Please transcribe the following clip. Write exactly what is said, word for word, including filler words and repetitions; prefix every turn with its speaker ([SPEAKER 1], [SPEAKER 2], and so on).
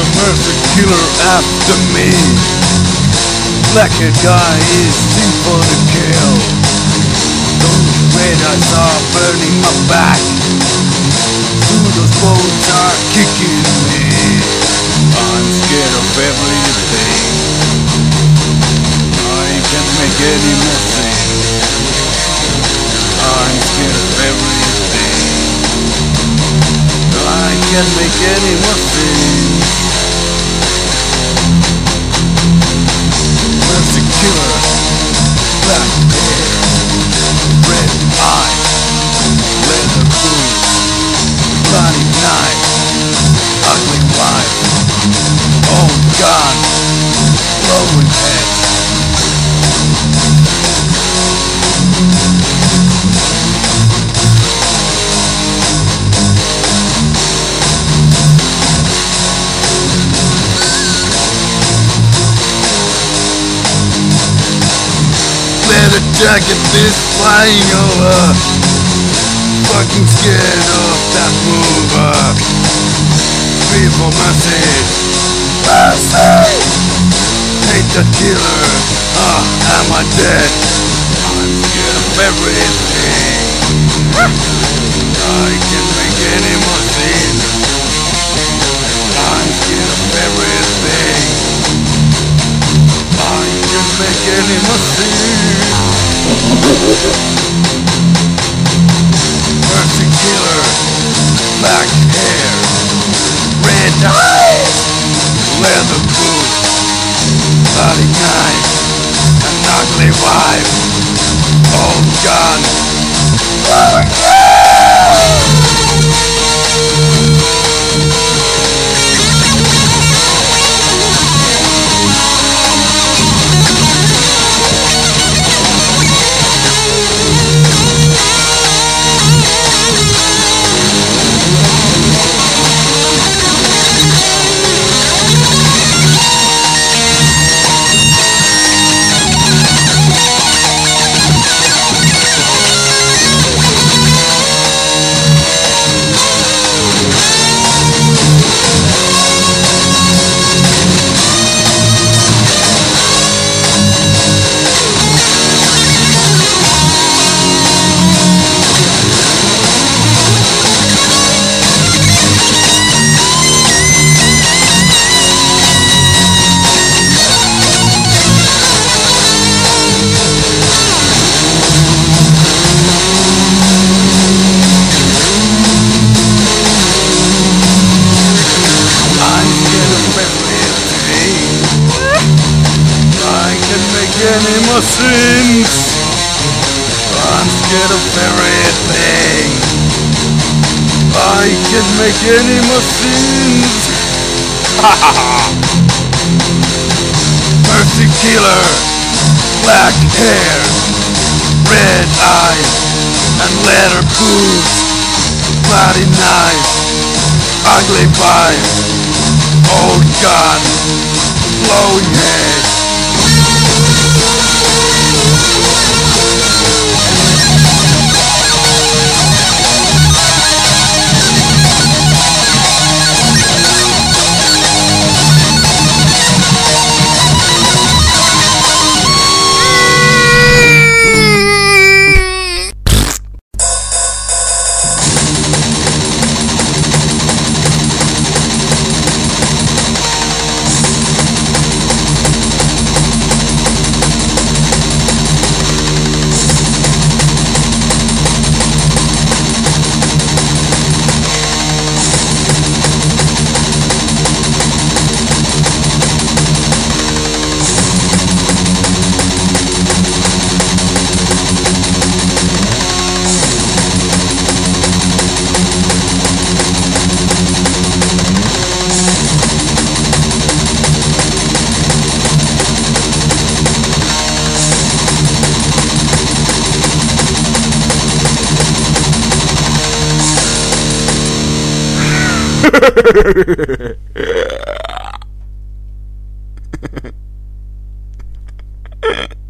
[SPEAKER 1] a mercy killer after me. Black-haired guy is simple to kill. Those red eyes are burning my back. Through those bones are kicking me. I'm scared of everything. I can't make any message. I'm scared of everything. I can't make any message. Mercy killer, black hair, red eyes, leather boots, bloody knife, ugly wife, old gun, blowing head. Leather jacket is flying over. Fucking scared of that mover. Scream for mercy. Mercy! Hate the killer. Ah, am I dead? I'm scared of everything. I can't make any more scenes. I'm scared of everything. I can't make any more scenes. Mercy killer, black hair, red eyes, leather boots, bloody knife, an ugly wife, old gun, blowing any more sins. I'm scared of everything. I can't make any more sins. Mercy killer, black hair, red eyes, and leather boots, bloody knife, ugly wife, old gun, blowing head.
[SPEAKER 2] Yeah.